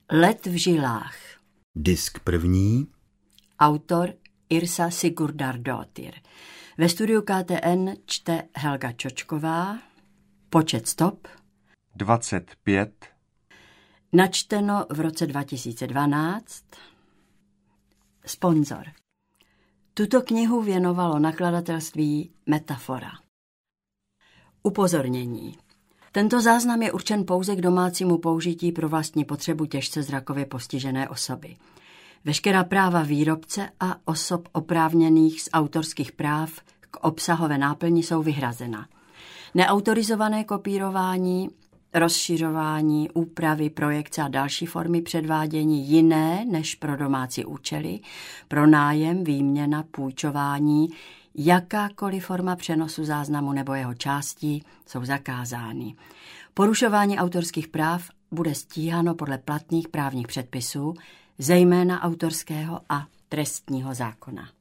Let v žilách. Disk první. Autor Yrsa Sigurdardóttir. Ve studiu KTN čte Helga Čočková. Počet stop 25. Načteno v roce 2012. Sponzor. Tuto knihu věnovalo nakladatelství Metafora. Upozornění. Tento záznam je určen pouze k domácímu použití pro vlastní potřebu těžce zrakově postižené osoby. Veškerá práva výrobce a osob oprávněných z autorských práv k obsahové náplni jsou vyhrazena. Neautorizované kopírování, rozšiřování, úpravy, projekce a další formy předvádění jiné než pro domácí účely, pronájem, výměna, půjčování, jakákoliv forma přenosu záznamu nebo jeho částí jsou zakázány. Porušování autorských práv bude stíháno podle platných právních předpisů, zejména autorského a trestního zákona.